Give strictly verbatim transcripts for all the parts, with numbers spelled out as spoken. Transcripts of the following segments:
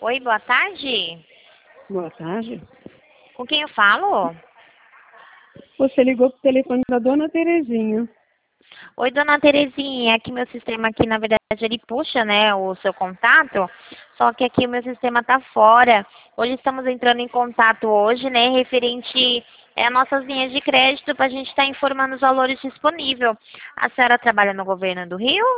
Oi, boa tarde. Boa tarde. Com quem eu falo? Você ligou pro telefone da dona Terezinha. Oi, dona Terezinha. Aqui meu sistema aqui, na verdade, ele puxa, né, o seu contato. Só que aqui o meu sistema tá fora. Hoje estamos entrando em contato hoje, né, referente é, a nossas linhas de crédito para a gente estar informando os valores disponíveis. A senhora trabalha no governo do Rio?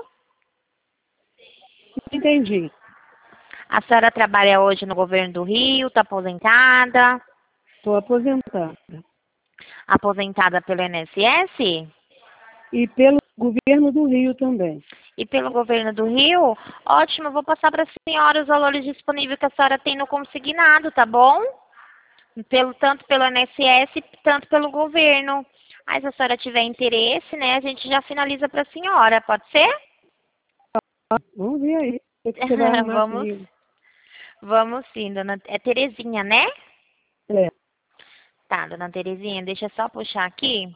Entendi. A senhora trabalha hoje no governo do Rio, está aposentada? Estou aposentada. Aposentada pelo I N S S? E pelo governo do Rio também. E pelo governo do Rio? Ótimo, eu vou passar para a senhora os valores disponíveis que a senhora tem no consignado, tá bom? Pelo, tanto pelo I N S S, tanto pelo governo. Aí, se a senhora tiver interesse, né, a gente já finaliza para a senhora, pode ser? Vamos ver aí. O que você vai arrumar Vamos, comigo? vamos sim, dona. É Terezinha, né? É. Tá, dona Terezinha, deixa eu só puxar aqui.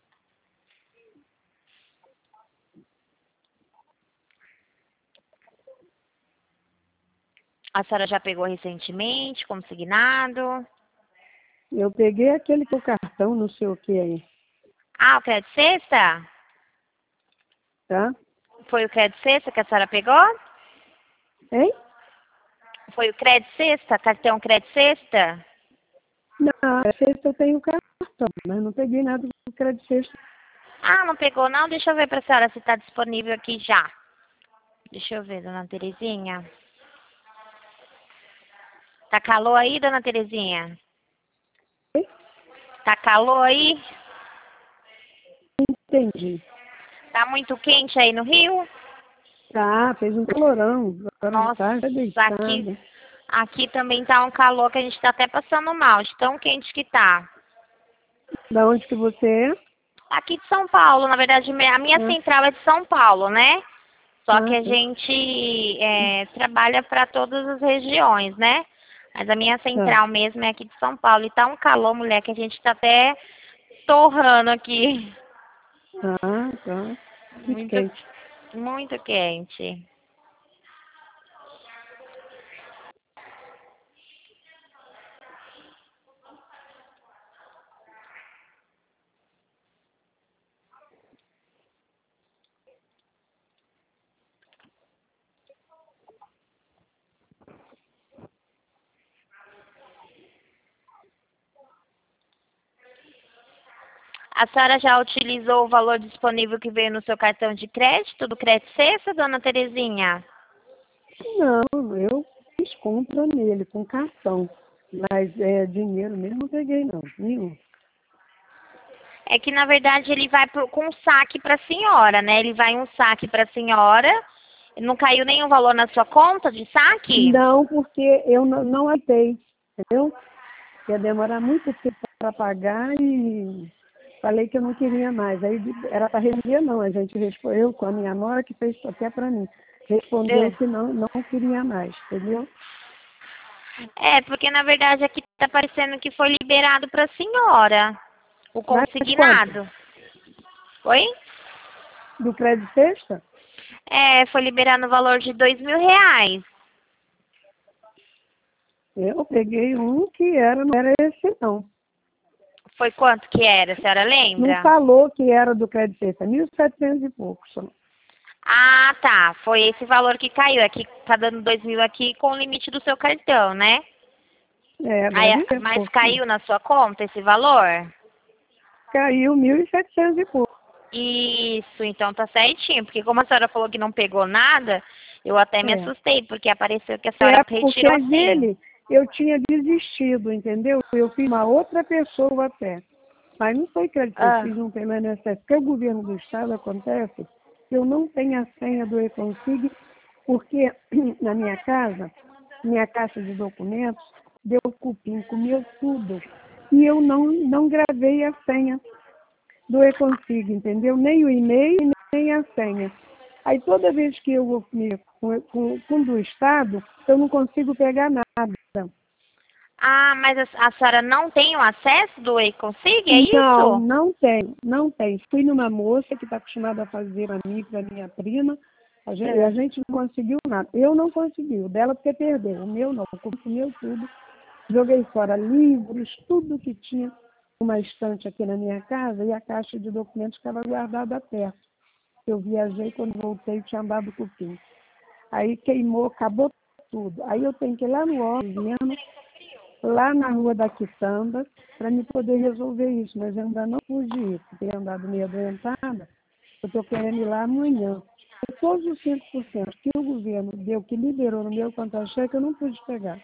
A senhora já pegou recentemente, consignado? Eu peguei aquele com o cartão, não sei o que aí. Ah, o crédito sexta? Tá? Foi o crédito sexta que a senhora pegou? Hein? Foi o crédito sexta? Cartão crédito sexta? Não, a sexta eu tenho cartão, mas não peguei nada do crédito sexta. Ah, não pegou não? Deixa eu ver pra senhora se tá disponível aqui já. Deixa eu ver, dona Terezinha. Tá calor aí, dona Terezinha? Hein? Tá calor aí? Entendi. Tá muito quente aí no Rio? Tá, fez um calorão. Agora de Nossa, tarde tá aqui, deitada. aqui também tá um calor que a gente tá até passando mal, de tão quente que tá. Da onde que você é? Aqui de São Paulo, na verdade, a minha Ah, central é de São Paulo, né? Só que ah, a tá. gente é, trabalha para todas as regiões, né? Mas a minha Tá. central mesmo é aqui de São Paulo. E tá um calor, mulher, que a gente tá até torrando aqui. Ah, tá. Muito Muito, quente. muito quente. A senhora já utilizou o valor disponível que veio no seu cartão de crédito, do Crédito Sexta, dona Terezinha? Não, eu fiz compra nele com cartão. Mas é dinheiro mesmo não peguei não, nenhum. É que, na verdade, ele vai pro, com um saque para a senhora, né? Ele vai um saque para a senhora. Não caiu nenhum valor na sua conta de saque? Não, porque eu não, não atei, entendeu? Ia demorar muito tempo para pagar e falei que eu não queria mais. Aí era para render não, a gente respondeu com a minha nora que fez até para mim. Respondeu É. que não, não queria mais, entendeu? É, porque na verdade aqui tá parecendo que foi liberado para a senhora, o Mas quanto? consignado. Oi? Do crédito sexta? É, foi liberado no valor de dois mil reais. Eu peguei um que era, não era esse não. Foi quanto que era, a senhora Não lembra? falou que era do crédito sexta, mil e setecentos e pouco só. Ah, tá. Foi esse valor que caiu. Aqui tá dando dois mil aqui com o limite do seu cartão, né? É, Aí, deve ser, mas porque caiu na sua conta esse valor? caiu mil e setecentos e pouco. Isso, então tá certinho. Porque como a senhora falou que não pegou nada, eu até me É. assustei, porque apareceu que a senhora É porque retirou sim. dele eu tinha desistido, entendeu? Eu fiz uma outra pessoa até. Mas não foi crédito, eu Ah. fiz um pelo I N S S. Porque o governo do estado acontece, eu não tenho a senha do E-Consig, porque na minha casa, minha caixa de documentos, deu cupim, comeu tudo. E eu não, não gravei a senha do E-Consig, entendeu? Nem o e-mail, nem a senha. Aí toda vez que eu vou comigo com, com, com do Estado, eu não consigo pegar nada. Ah, mas a, a senhora não tem o acesso do E-Consig, é Não, isso? não tem, não tem. Fui numa moça que está acostumada a fazer para mim, para minha prima. A gente, É. a gente não conseguiu nada. Eu não consegui, o dela porque perdeu. O meu não, consumiu tudo. Joguei fora livros, tudo que tinha uma estante aqui na minha casa e a caixa de documentos estava guardada perto. Eu viajei, quando voltei tinha andado cupim. Aí queimou, acabou tudo. Aí eu tenho que ir lá no órgão, lá na rua da Quitanda, para me poder resolver isso. Mas eu ainda não pude ir, porque tenho andado meio adoentada. Eu estou querendo ir lá amanhã. E todos os cinco por cento que o governo deu, que liberou no meu contra-cheque, eu não pude pegar.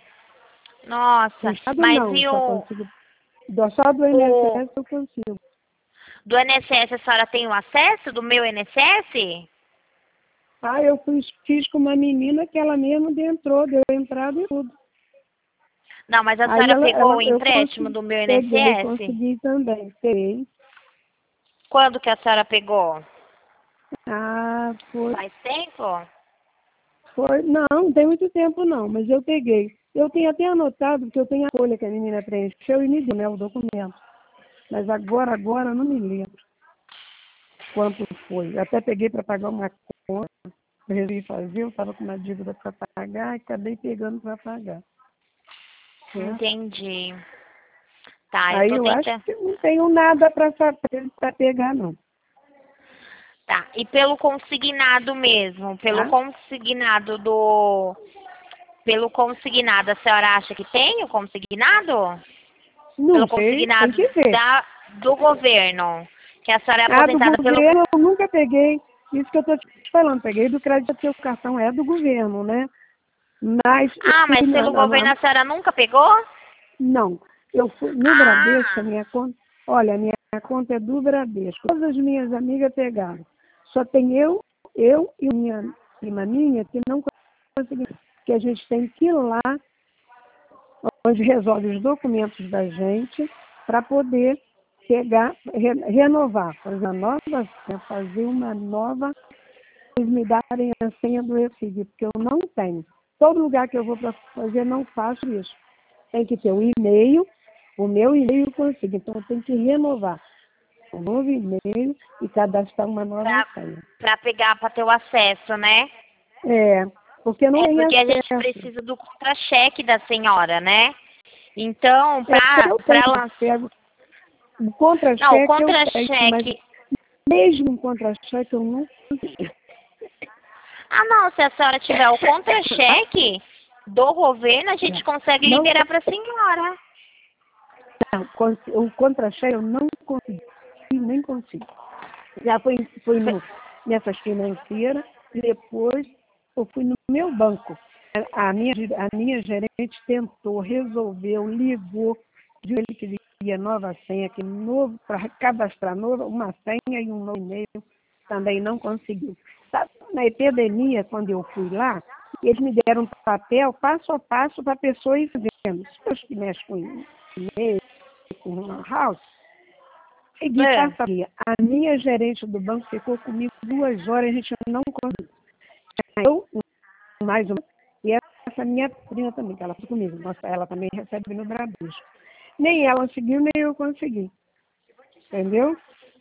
Do Nossa, Estado mas não, e só o, consigo. do- Só do o I N S S eu consigo. do I N S S, a senhora tem o acesso do meu I N S S? Ah, eu fiz, fiz com uma menina que ela mesma entrou, deu entrada e tudo. Não, mas a Aí senhora ela, pegou ela, o eu empréstimo consegui, do meu peguei, I N S S? consegui também, peguei. Quando que a senhora pegou? Ah, foi, Faz tempo? foi, não, não tem muito tempo não, mas eu peguei. Eu tenho até anotado, porque eu tenho a folha que a menina preencheu e me deu, né, o documento. Mas agora, agora, eu não me lembro quanto foi. Eu até peguei para pagar uma conta, eu resolvi fazer, eu estava com uma dívida para pagar e acabei pegando para pagar. Né? Entendi. Tá, eu Aí tô eu acho tentando. que não tenho nada para pegar, não. Tá, e pelo consignado mesmo, pelo Tá? consignado do. Pelo consignado, a senhora acha que tem o consignado? Não Pelo sei, tem consignado que ver. da, do governo. Que a senhora é Ah, do aposentada pelo. governo eu nunca peguei. Isso que eu estou te falando, peguei do crédito, porque o cartão é do governo, né? Mas eu Ah, mas fui na, pelo na, governo na- a senhora nunca pegou? não, eu fui no Bradesco, a Ah, minha conta, olha, a minha conta é do Bradesco. Todas as minhas amigas pegaram. Só tem eu, eu e minha prima minha que não conseguimos, que a gente tem que ir lá, onde resolve os documentos da gente, para poder pegar, re, renovar, fazer uma nova senha, fazer uma nova, eles me darem a senha do EFIG, porque eu não tenho. Todo lugar que eu vou para fazer, não faço isso. Tem que ter um e-mail, o meu e-mail eu consigo, então eu tenho que renovar um novo e-mail e cadastrar uma nova pra, senha. pra pegar, pra ter o acesso, né? É, porque não É tem porque a gente acesso. precisa do contra-cheque da senhora, né? Então, É, pra, eu pra tenho, lançar. pego. O Não, o contra-cheque eu tenho, mas contra-cheque. mesmo um contra-cheque eu não consigo. Ah, não, se a senhora tiver o contra-cheque do governo, a gente consegue Não, liberar pra senhora. não, con- o contra-cheque eu não consegui, nem consigo. Já fui, fui no, nessas financeiras e depois eu fui no meu banco. A minha, a minha gerente tentou, resolveu, ligou, viu ele que queria nova senha, que novo, para cadastrar nova, uma senha e um novo e-mail, também não conseguiu. Sabe, na epidemia, quando eu fui lá, eles me deram um papel passo a passo para a pessoa ir vendo. Pessoas que mexem com e-mail, com house, segui É. passo a dia. A minha gerente do banco ficou comigo duas horas, a gente não conseguiu. Eu, mais uma, e essa minha prima também, que ela ficou comigo. Nossa, ela também recebe no Bradesco. Nem ela conseguiu, nem eu consegui. Entendeu?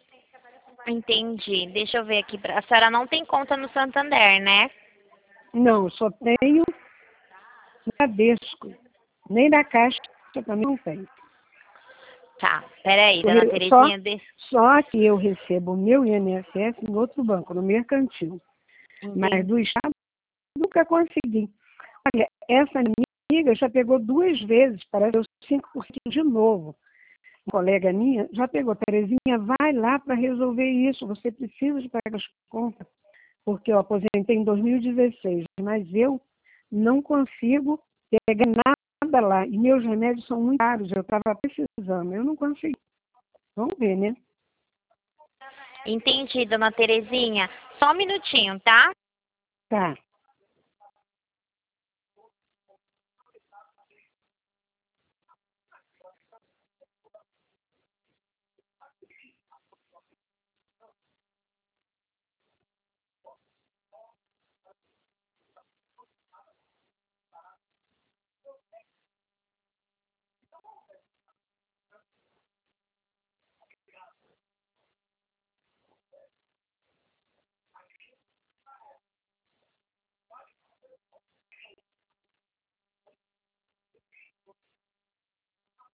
Entendi. Deixa eu ver aqui. pra- A senhora não tem conta no Santander, né? Não, só tenho Bradesco. Nem na Caixa também não tenho. Tá, peraí, Eu dona re- Só, Terezinha. De... só que eu recebo o meu I N S S em outro banco, no mercantil. Mas Entendi. do Estado, nunca consegui. Olha, essa amiga já pegou duas vezes, parece os cinco por cento de novo. Uma colega minha já pegou. Terezinha, vai lá para resolver isso. Você precisa de pagar as contas. Porque eu aposentei em dois mil e dezesseis, mas eu não consigo pegar nada lá. E meus remédios são muito caros. Eu estava precisando. Eu não consegui. Vamos ver, né? Entendi, dona Terezinha. Só um minutinho, tá? Tá.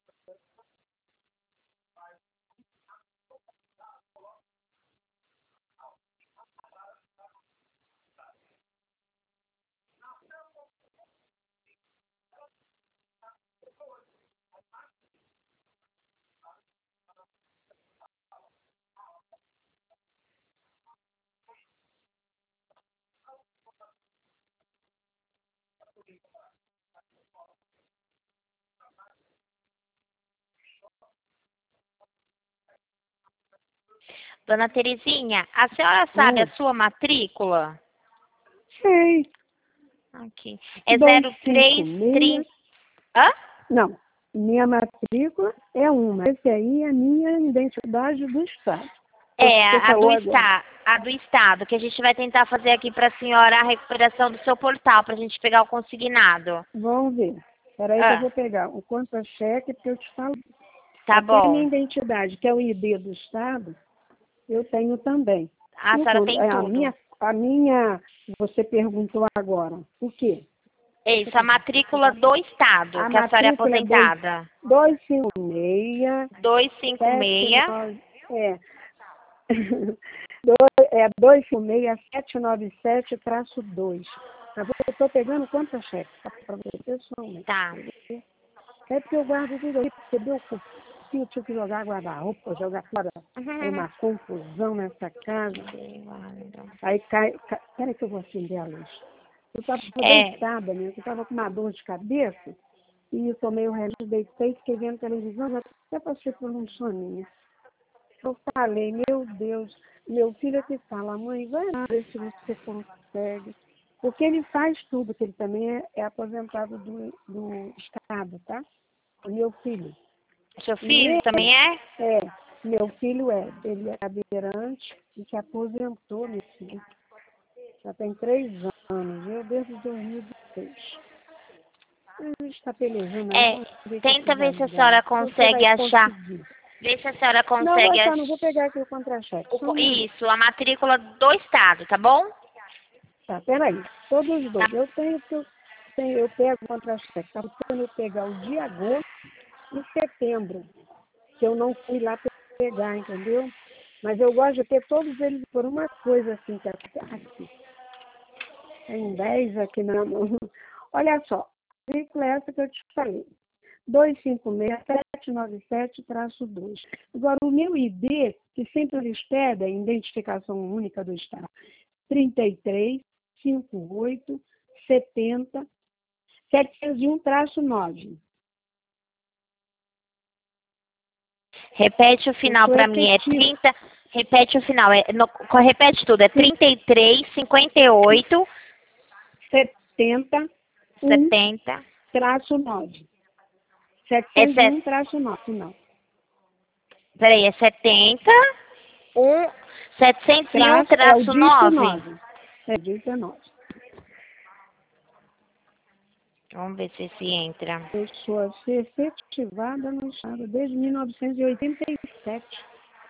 Dona Terezinha, a senhora sabe Hum. a sua matrícula? Sei. Aqui. É dois zero cinco três seis. trinta. Hã? Não, minha matrícula é uma. Esse aí é a minha identidade do Estado. É, Você a falou do, agora. está, a do Estado, que a gente vai tentar fazer aqui para a senhora a recuperação do seu portal, para a gente pegar o consignado. Vamos ver. Espera aí que eu Ah, vou pegar o contra-cheque, porque eu te falo. tá Até a minha bom. identidade, que é o I D do Estado, eu tenho também. A E o senhora con- tem é, a tudo. minha, a minha, você perguntou agora, o quê? Isso, a matrícula do Estado, A que a senhora é matrícula é dois- aposentada. 256 duzentos e cinquenta e seis. 79, é, dois- é dois cinco seis sete nove sete traço dois. Eu estou pegando contra-cheque, tá? Para você pessoalmente. Tá. É porque eu guardo tudo aí, porque deu cu- eu tive que jogar guarda-roupa, jogar fora. É uma confusão nessa casa. Aí cai, cai. Peraí que eu vou acender a luz. Eu estava É, deitada mesmo, eu estava com uma dor de cabeça e eu tomei o remédio, deitei, fiquei vendo televisão, já até passei por um soninho. Eu falei, meu Deus, meu filho que fala, mãe, vai ver se você consegue. Porque ele faz tudo, que ele também é, é aposentado do, do Estado, tá? O meu filho. seu E filho ele, também é? é, meu filho é, ele é cadeirante e se aposentou, meu filho. Já tem três anos, eu desde dois mil e seis. A gente está pelejando aí, É, vamos ver tenta que ver se vai a dar. senhora Você consegue vai achar. conseguir. Vê se a senhora Não, vou consegue achar, não vou achar. pegar aqui o contra-cheque. Só um minuto. Isso, a matrícula do Estado, tá bom? Tá, peraí. Todos os Tá. dois. Eu tenho que eu, tenho, eu pego o contra-cheque. Tá tentando eu pegar o de agosto e setembro, que eu não fui lá pegar, entendeu? Mas eu gosto de ter todos eles por uma coisa assim, que é aqui. Tem dez aqui na mão. Olha só, a matrícula é essa que eu te falei. dois cinco seis sete nove sete traço dois. Agora, o meu I D, que sempre eles pedem, identificação única do Estado, trinta e três, cinquenta e oito, setenta, setecentos e um traço nove. Repete o final Eu sou pra mim, é efetiva. trinta. Repete o final, é, no, repete tudo, é trinta e três, cinquenta e oito, setenta, um setenta. traço nove. É setecentos e um set, traço nove, não. peraí, é setenta, um, setecentos e um Traço, é o traço nove. dezenove. É dezenove. Vamos ver se esse entra. Eu sou a ser efetivada no Estado desde mil novecentos e oitenta e sete.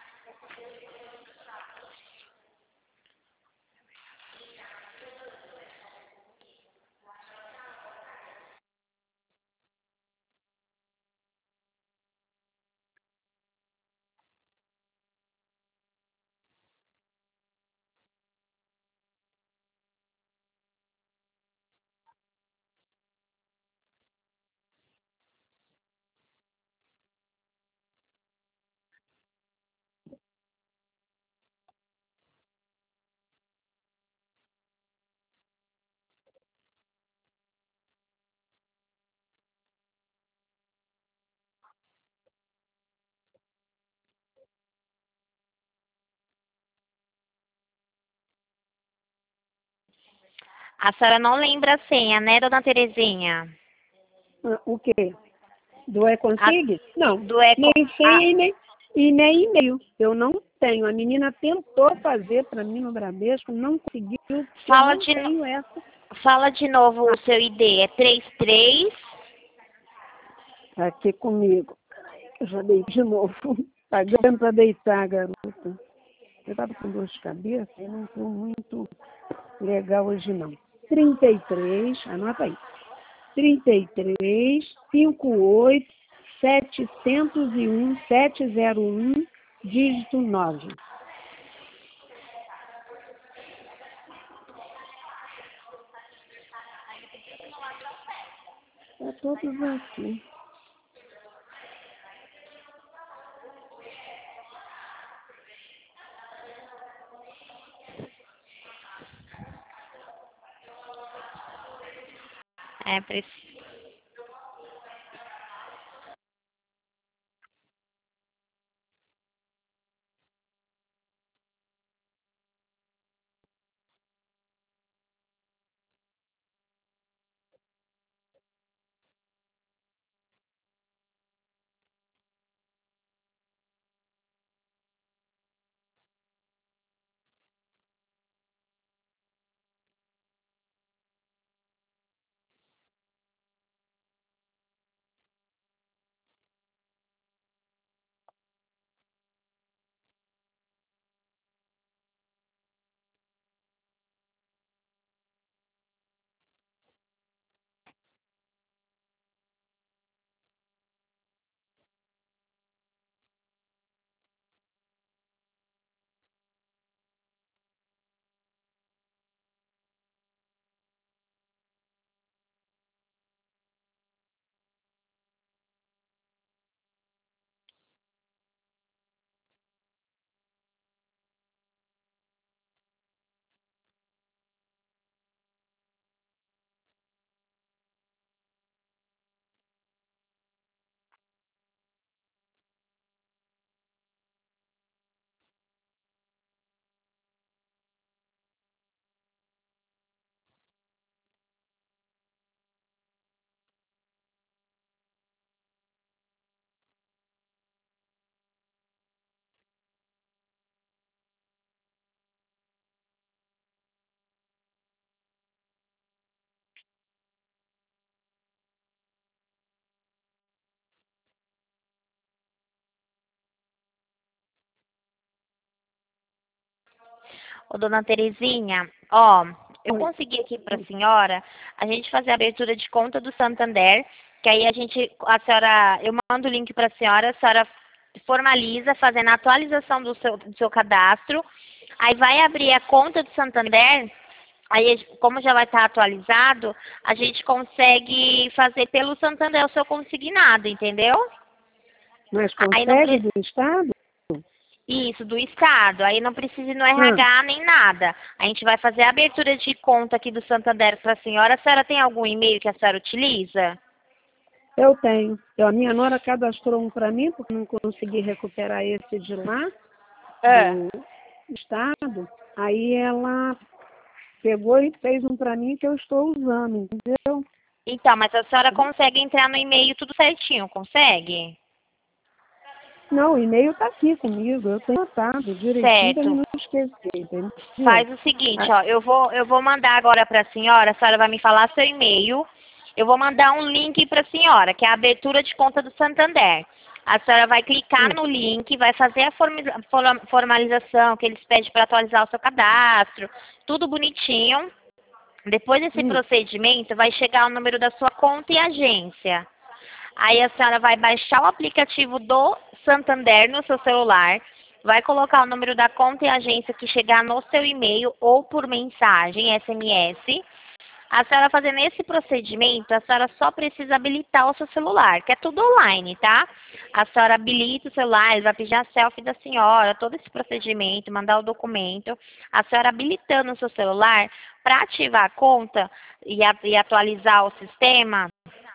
A senhora não lembra a senha, né, dona Terezinha? Ah, o quê? Do A, E-Consig? Não, do Eco. nem A, senha e nem, e nem e-mail. Eu não tenho. A menina tentou fazer para mim no Bradesco, não conseguiu, porque eu fala, não de, no- tenho essa. fala de novo o seu I D, é trinta e três. Tá aqui comigo. Eu já dei de novo. Pagando para deitar, garota. Eu estava com dor de cabeça e não estou muito legal hoje, não. trinta e três, anota aí. trinta e três, cinquenta e oito, setecentos e um, setecentos e um, dígito nove. Está todos aqui. É, preciso. Ô, dona Terezinha, ó, eu Oi. consegui aqui para a senhora a gente fazer a abertura de conta do Santander, que aí a gente, a senhora, eu mando o link para a senhora, a senhora formaliza fazendo a atualização do seu, do seu cadastro, aí vai abrir a conta do Santander, aí como já vai estar atualizado, a gente consegue fazer pelo Santander o seu consignado, entendeu? Mas Aí não consegue precisa. do Estado? Isso, do Estado. Aí não precisa ir no Hum, R H nem nada. A gente vai fazer a abertura de conta aqui do Santander para a senhora. A senhora tem algum e-mail que a senhora utiliza? eu tenho. Eu, a minha nora cadastrou um para mim, porque não consegui recuperar esse de lá, É. do Estado. Aí ela pegou e fez um para mim que eu estou usando, entendeu? Então, mas a senhora consegue entrar no e-mail tudo certinho, consegue? Não, o e-mail está aqui comigo, eu tenho anotado direitinho para Certo. não esquecer, entendeu? Faz o seguinte, Ah, ó, eu vou, eu vou mandar agora para a senhora, a senhora vai me falar seu e-mail. Eu vou mandar um link para a senhora, que é a abertura de conta do Santander. A senhora vai clicar hum, no link, vai fazer a formi- for- formalização que eles pedem para atualizar o seu cadastro, tudo bonitinho. Depois desse hum, procedimento, vai chegar o número da sua conta e agência. Aí a senhora vai baixar o aplicativo do Santander no seu celular, vai colocar o número da conta e agência que chegar no seu e-mail ou por mensagem, S M S. A senhora fazendo esse procedimento, a senhora só precisa habilitar o seu celular, que é tudo online, tá? A senhora habilita o celular, ele vai pedir a selfie da senhora, todo esse procedimento, mandar o documento. A senhora habilitando o seu celular para ativar a conta e, a, e atualizar o sistema,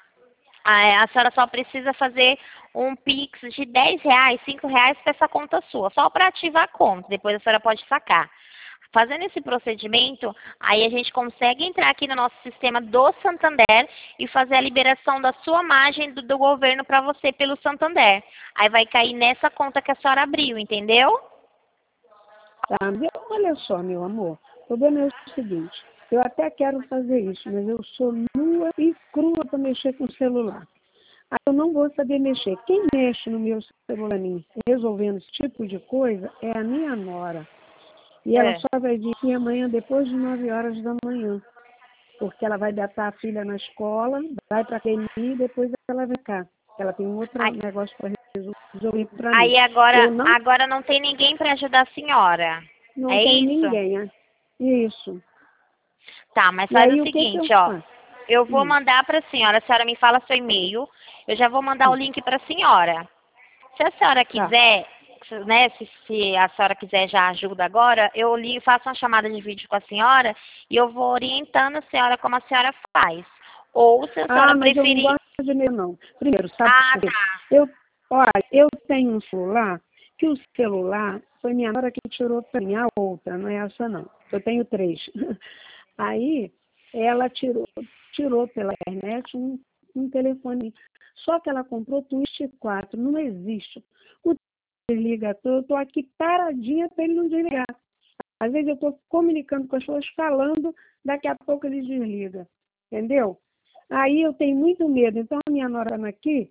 a, a senhora só precisa fazer um Pix de dez reais, cinco reais para essa conta sua, só para ativar a conta, depois a senhora pode sacar. Fazendo esse procedimento, aí a gente consegue entrar aqui no nosso sistema do Santander e fazer a liberação da sua margem do, do governo para você pelo Santander. Aí vai cair nessa conta que a senhora abriu, entendeu? tá. Meu- Olha só, meu amor, o problema é o seguinte, eu até quero fazer isso, mas eu sou nua e crua para mexer com o celular. Aí eu não vou saber mexer. Quem mexe no meu celular, resolvendo esse tipo de coisa, é a minha nora. E ela É. só vai vir aqui amanhã depois de nove horas da manhã. Porque ela vai botar a filha na escola, vai para a academia e depois ela vem cá. Ela tem um outro Ai, negócio para resolver para mim. aí agora, Eu não, agora não tem ninguém para ajudar a senhora. não É tenho isso? ninguém. Né? Isso. Tá, mas E faz aí o o que que eu seguinte, ó. faço? Eu vou Hum, mandar para a senhora, a senhora me fala seu e-mail. Eu já vou mandar o hum, link para a senhora. Se a senhora tá, quiser, se- né, se, se a senhora quiser já ajuda agora, eu ligo, faço uma chamada de vídeo com a senhora e eu vou orientando a senhora como a senhora faz. Ou se a ah, senhora mas eu não preferir... gosto de e-mail, não. Primeiro, sabe Ah, por quê? tá. Eu, olha, eu tenho um celular, que o celular foi minha nora que tirou para mim, a outra, não é essa não. Eu tenho três. Aí, ela tirou, tirou pela internet um, um telefone. Só que ela comprou Twist quatro, não existe. O desliga todo, eu estou aqui paradinha para ele não desligar. Às vezes eu estou comunicando com as pessoas, falando, daqui a pouco ele desliga. Entendeu? Aí eu tenho muito medo. Então a minha nora aqui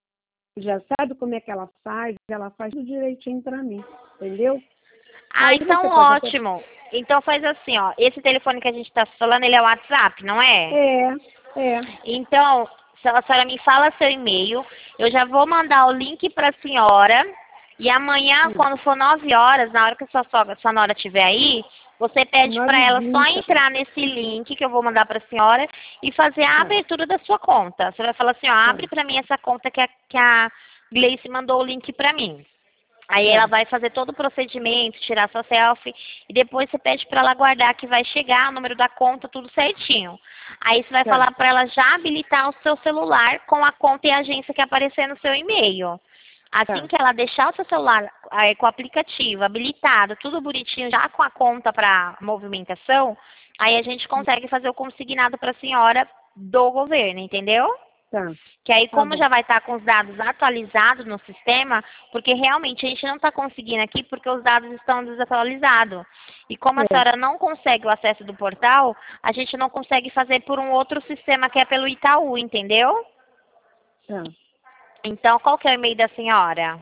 já sabe como é que ela faz, ela faz tudo direitinho para mim. Entendeu? Ah, Aí então você pode até. ótimo. Então faz assim, ó. Esse telefone que a gente está falando, ele é o WhatsApp, não é? É, é. Então, se a senhora me fala seu e-mail, eu já vou mandar o link para a senhora. E amanhã, Hum, quando for nove horas, na hora que a sua sogra, sua nora estiver aí, você pede para nove e ela só vinte. entrar nesse link que eu vou mandar para a senhora e fazer a Tá, abertura da sua conta. Você vai falar assim, ó, tá, abre para mim essa conta que a, que a Gleice mandou o link para mim. Aí ela tá, vai fazer todo o procedimento, tirar sua selfie, e depois você pede para ela guardar que vai chegar o número da conta, tudo certinho. Aí você vai tá, falar para ela já habilitar o seu celular com a conta e a agência que aparecer no seu e-mail. Assim tá. que ela deixar o seu celular aí, com o aplicativo habilitado, tudo bonitinho, já com a conta para movimentação, aí a gente consegue fazer o consignado para a senhora do governo, entendeu? Tá, Que aí, tá como bom. já vai estar com os dados atualizados no sistema, porque realmente a gente não está conseguindo aqui porque os dados estão desatualizados. E como a É, senhora não consegue o acesso do portal, a gente não consegue fazer por um outro sistema que é pelo Itaú, entendeu? tá. Então, qual que é o e-mail da senhora?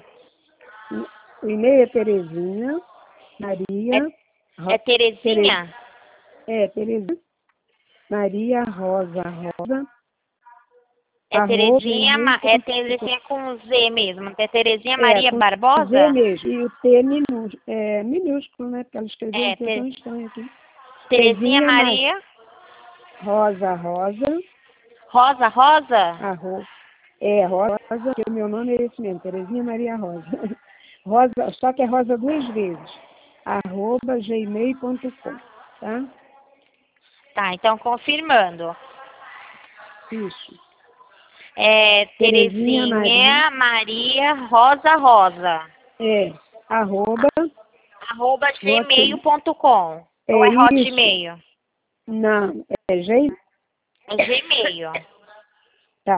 O e-mail é Terezinha, É, Maria, é Ro, Tere, Terezinha? é, Terezinha, Maria Rosa Rosa, É arroba Terezinha, gmail Ma- é ponto com. Terezinha com Z mesmo. É Terezinha É, Maria com Z Barbosa? mesmo. E o T minúsculo, é, minúsculo, né? Porque ela escreveu um É, T tão Te- estranho aqui. Terezinha Terezinha Maria Maria Rosa Rosa, Rosa Rosa? arroba, é, Rosa, que o meu nome é esse mesmo, Terezinha Maria Rosa. Rosa, só que é Rosa duas vezes. Arroba gmail ponto com, tá? Tá, então confirmando. Isso. É Terezinha Maria, Terezinha Maria Rosa Rosa, é, arroba, arroba gmail vote, ponto com. Ou é é isso. Hotmail? Não, é Gmail, É Gmail, tá,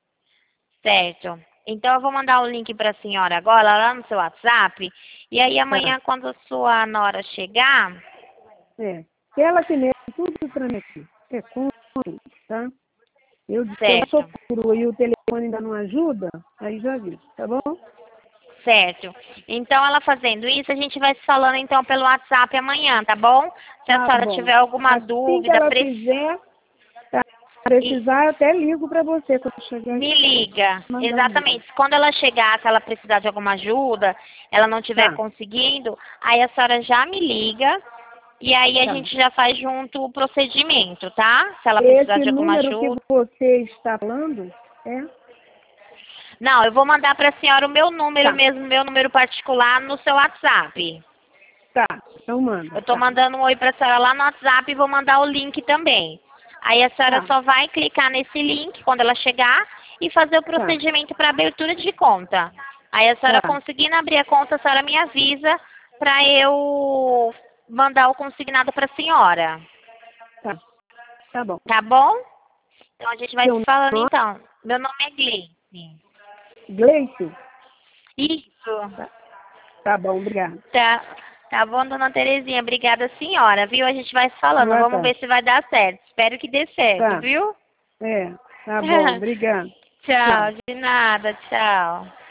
certo. Então eu vou mandar o link para a senhora agora lá no seu WhatsApp. E aí tá, amanhã, quando a sua nora chegar, é. Ela que mete tudo pra mim aqui, é com tudo, tá? Eu, se eu sou certo, crua e o telefone ainda não ajuda, aí já vi, tá bom? certo. Então ela fazendo isso, a gente vai se falando então pelo WhatsApp amanhã, tá bom? Se a Tá senhora bom. tiver alguma Assim que dúvida, ela pre- fizer, tá, e- precisar, eu até ligo pra você quando chegar me aqui, liga. mandar um vídeo. Exatamente. Quando ela chegar, se ela precisar de alguma ajuda, ela não estiver Tá, conseguindo, aí a senhora já me liga e aí a tá. gente já faz junto o procedimento, tá? Se ela precisar Esse de alguma número que ajuda. você está falando, é? Não, eu vou mandar para a senhora o meu número Tá, mesmo, meu número particular no seu WhatsApp. tá. Então manda, Eu estou tá, mandando um oi para a senhora lá no WhatsApp e vou mandar o link também. Aí a senhora tá, só vai clicar nesse link quando ela chegar e fazer o tá, procedimento para abertura de conta. Aí a senhora tá, conseguindo abrir a conta, a senhora me avisa para eu mandar o consignado para a senhora. tá. Tá bom. Tá bom? Então a gente vai Seu se falando nome? então. Meu nome é Gleice. Gleice? Isso. Tá, tá bom, obrigada. Tá, tá bom, dona Terezinha. Obrigada, senhora, viu? A gente vai se falando. Boa Vamos tarde. ver se vai dar certo. Espero que dê certo, Tá, viu? é, tá bom, obrigada. Tchau. Tchau, de nada, tchau.